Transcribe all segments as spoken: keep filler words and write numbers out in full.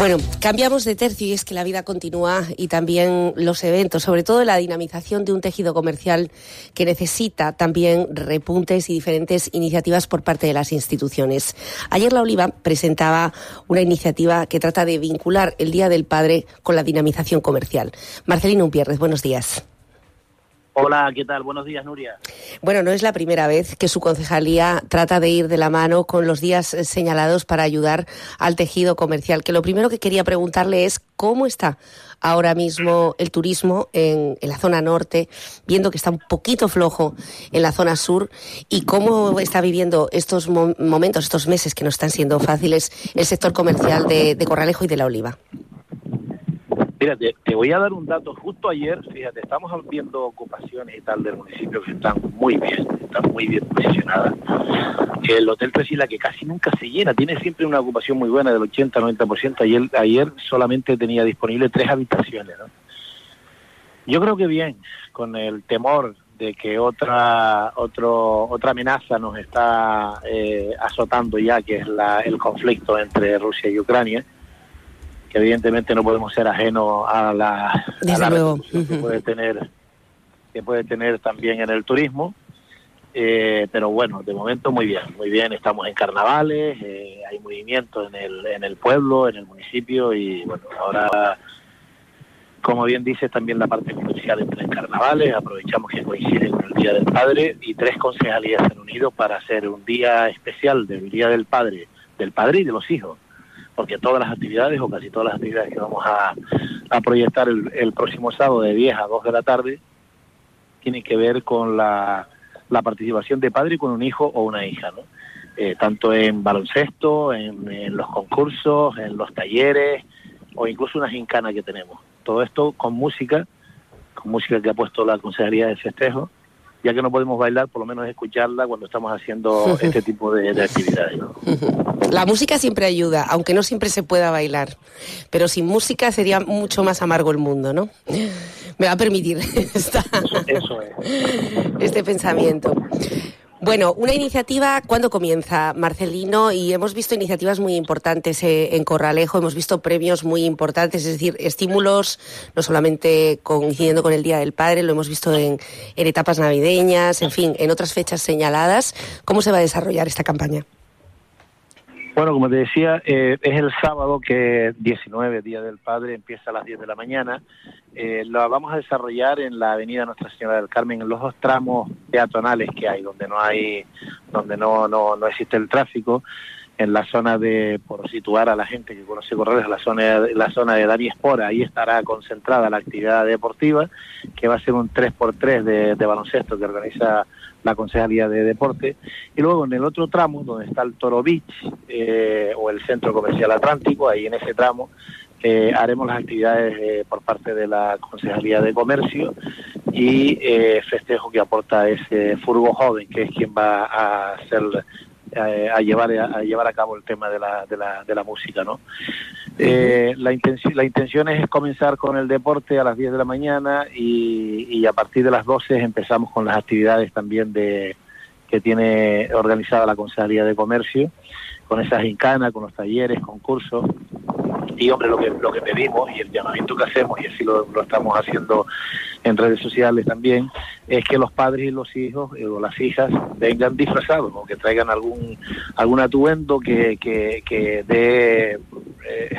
Bueno, cambiamos de tercio y es que la vida continúa y también los eventos, sobre todo la dinamización de un tejido comercial que necesita también repuntes y diferentes iniciativas por parte de las instituciones. Ayer La Oliva presentaba una iniciativa que trata de vincular el Día del Padre con la dinamización comercial. Marcelino Umpierrez, buenos días. Hola, ¿qué tal? Buenos días, Nuria. Bueno, no es la primera vez que su concejalía trata de ir de la mano con los días señalados para ayudar al tejido comercial, que lo primero que quería preguntarle es cómo está ahora mismo el turismo en, en la zona norte, viendo que está un poquito flojo en la zona sur, y cómo está viviendo estos mo- momentos, estos meses que no están siendo fáciles, el sector comercial de, de Corralejo y de La Oliva. Mira, te, te voy a dar un dato. Justo ayer, fíjate, estamos viendo ocupaciones y tal del municipio que están muy bien, están muy bien posicionadas. El Hotel Tres Islas, que casi nunca se llena, tiene siempre una ocupación muy buena del ochenta a noventa por ciento. Ayer, ayer solamente tenía disponible tres habitaciones, ¿no? Yo creo que bien, con el temor de que otra otro otra amenaza nos está eh, azotando ya, que es la, el conflicto entre Rusia y Ucrania, que evidentemente no podemos ser ajenos a la, a la repercusión que puede tener que puede tener también en el turismo, eh, pero bueno, de momento muy bien, muy bien. Estamos en carnavales, eh, hay movimiento en el en el pueblo, en el municipio, y bueno, ahora, como bien dices, también la parte comercial entra en carnavales. Aprovechamos que coincide con el Día del Padre y tres concejalías se han unido para hacer un día especial del Día del Padre, del padre y de los hijos, porque todas las actividades, o casi todas las actividades que vamos a, a proyectar el, el próximo sábado de diez a dos de la tarde, tienen que ver con la, la participación de padre con un hijo o una hija, ¿no? Eh, tanto en baloncesto, en, en los concursos, en los talleres, o incluso una gincana que tenemos. Todo esto con música, con música que ha puesto la Consejería de Festejo, ya que no podemos bailar, por lo menos escucharla cuando estamos haciendo este tipo de, de actividades, ¿no? La música siempre ayuda, aunque no siempre se pueda bailar, pero sin música sería mucho más amargo el mundo, ¿no? Me va a permitir esta, eso, eso es. este pensamiento. Bueno, una iniciativa, ¿cuándo comienza, Marcelino? Y hemos visto iniciativas muy importantes eh, en Corralejo, hemos visto premios muy importantes, es decir, estímulos, no solamente coincidiendo con el Día del Padre, lo hemos visto en, en etapas navideñas, en fin, en otras fechas señaladas. ¿Cómo se va a desarrollar esta campaña? Bueno, como te decía, eh, es el sábado, que diecinueve, Día del Padre, empieza a las diez de la mañana. Eh, lo vamos a desarrollar en la avenida Nuestra Señora del Carmen, en los dos tramos peatonales que hay, donde no hay, donde no, no, no existe el tráfico, en la zona de, por situar a la gente que conoce Corralejo, la zona, la zona de Dani Espora. Ahí estará concentrada la actividad deportiva, que va a ser un tres por tres de, de baloncesto que organiza la Concejalía de Deporte, y luego en el otro tramo, donde está el Toro Beach, eh, o el Centro Comercial Atlántico, ahí en ese tramo eh, haremos las actividades eh, por parte de la Concejalía de Comercio, y eh, Festejo, que aporta ese furgo joven, que es quien va a hacer eh, a llevar a, a llevar a cabo el tema de la de la, de la música, ¿no? Eh, la intención la intención es comenzar con el deporte a las diez de la mañana, y, y a partir de las doce empezamos con las actividades también de que tiene organizada la Concejalía de Comercio, con esas gincanas, con los talleres, concursos. Y hombre, lo que lo que pedimos y el llamamiento que hacemos, y así lo, lo estamos haciendo en redes sociales también, es que los padres y los hijos eh, o las hijas vengan disfrazados, o que traigan algún algún atuendo que que, que dé eh,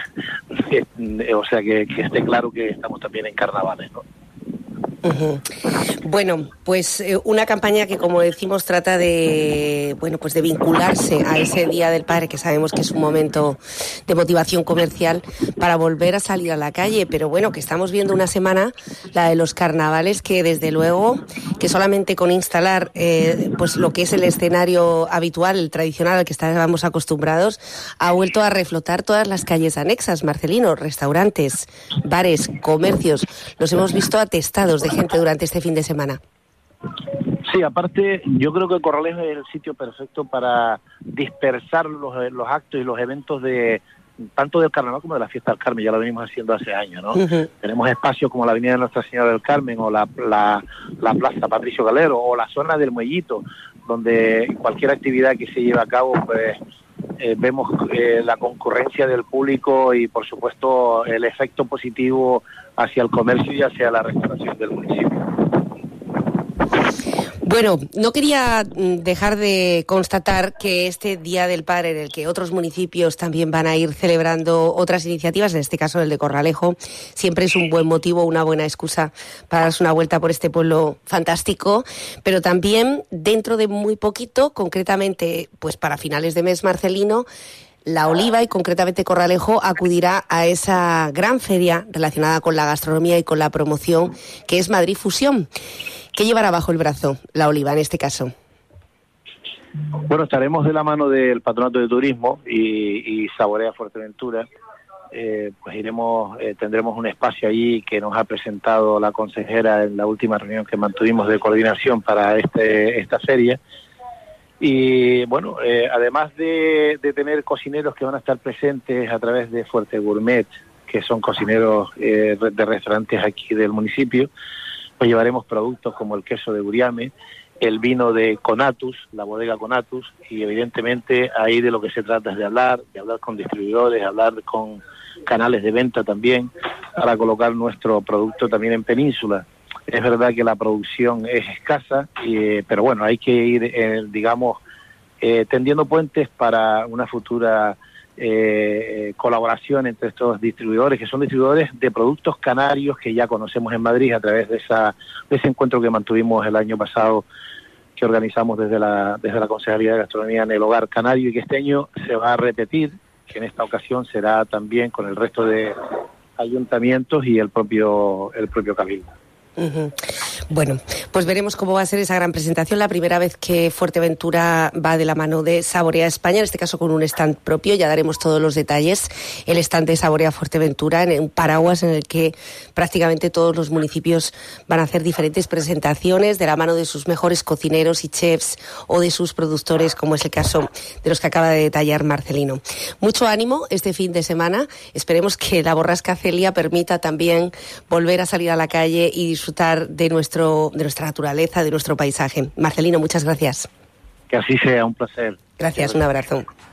eh, o sea que, que esté claro que estamos también en carnavales, ¿no? Uh-huh. Bueno, pues eh, una campaña que, como decimos, trata de bueno pues de vincularse a ese Día del Padre, que sabemos que es un momento de motivación comercial para volver a salir a la calle, pero bueno, que estamos viendo una semana, la de los carnavales, que desde luego que solamente con instalar eh, pues lo que es el escenario habitual, el tradicional al que estábamos acostumbrados, ha vuelto a reflotar todas las calles anexas, Marcelino, restaurantes, bares, comercios, los hemos visto atestados de gente durante este fin de semana. Sí, aparte, yo creo que Corralejo es el sitio perfecto para dispersar los, los actos y los eventos de tanto del Carnaval como de la Fiesta del Carmen. Ya lo venimos haciendo hace años, ¿no? Uh-huh. Tenemos espacios como la Avenida de Nuestra Señora del Carmen, o la, la, la Plaza Patricio Galero, o la zona del Muellito, donde cualquier actividad que se lleve a cabo, pues eh, vemos eh, la concurrencia del público y, por supuesto, el efecto positivo hacia el comercio y hacia la restauración del municipio. Bueno, no quería dejar de constatar que este Día del Padre, en el que otros municipios también van a ir celebrando otras iniciativas, en este caso el de Corralejo, siempre es un buen motivo, una buena excusa para darse una vuelta por este pueblo fantástico, pero también dentro de muy poquito, concretamente pues para finales de mes, Marcelino, La Oliva y concretamente Corralejo acudirá a esa gran feria relacionada con la gastronomía y con la promoción que es Madrid Fusión. ¿Qué llevará bajo el brazo La Oliva en este caso? Bueno, estaremos de la mano del Patronato de Turismo y, y Saborea Fuerteventura. Eh, pues iremos, eh, tendremos un espacio allí que nos ha presentado la consejera en la última reunión que mantuvimos de coordinación para este esta feria. Y bueno, eh, además de, de tener cocineros que van a estar presentes a través de Fuerte Gourmet, que son cocineros eh, de restaurantes aquí del municipio, pues llevaremos productos como el queso de Buriame, el vino de Conatus, la bodega Conatus, y evidentemente ahí de lo que se trata es de hablar, de hablar con distribuidores, de hablar con canales de venta también, para colocar nuestro producto también en Península. Es verdad que la producción es escasa, eh, pero bueno, hay que ir, eh, digamos, eh, tendiendo puentes para una futura eh, colaboración entre estos distribuidores, que son distribuidores de productos canarios que ya conocemos en Madrid a través de, esa, de ese encuentro que mantuvimos el año pasado, que organizamos desde la, desde la Concejalía de Gastronomía en el Hogar Canario, y que este año se va a repetir, que en esta ocasión será también con el resto de ayuntamientos y el propio, el propio Cabildo. Uh-huh. Bueno, pues veremos cómo va a ser esa gran presentación, la primera vez que Fuerteventura va de la mano de Saborea España, en este caso con un stand propio, ya daremos todos los detalles, el stand de Saborea Fuerteventura, en un paraguas en el que prácticamente todos los municipios van a hacer diferentes presentaciones de la mano de sus mejores cocineros y chefs o de sus productores, como es el caso de los que acaba de detallar Marcelino. Mucho ánimo este fin de semana, esperemos que la borrasca Celia permita también volver a salir a la calle y disfrutar de nuestro de nuestra naturaleza, de nuestro paisaje. Marcelino, muchas gracias. Que así sea, un placer. Gracias, un abrazo.